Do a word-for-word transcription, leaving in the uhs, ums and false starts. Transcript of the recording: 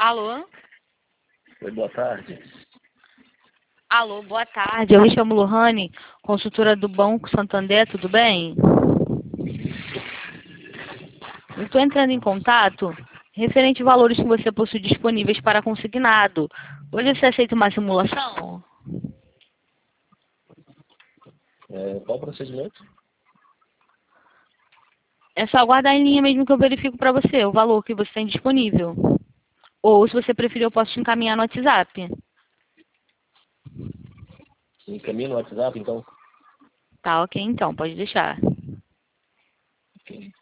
Alô? Oi, boa tarde. Alô, boa tarde. Eu me chamo Lohane, consultora do Banco Santander, tudo bem? Eu estou entrando em contato referente a valores que você possui disponíveis para consignado. Hoje você aceita uma simulação? É, qual o procedimento? É só aguardar em linha mesmo que eu verifico para você o valor que você tem disponível. Ou, se você preferir, eu posso te encaminhar no WhatsApp. Encaminha no WhatsApp, então? Tá, ok, então, pode deixar. Ok.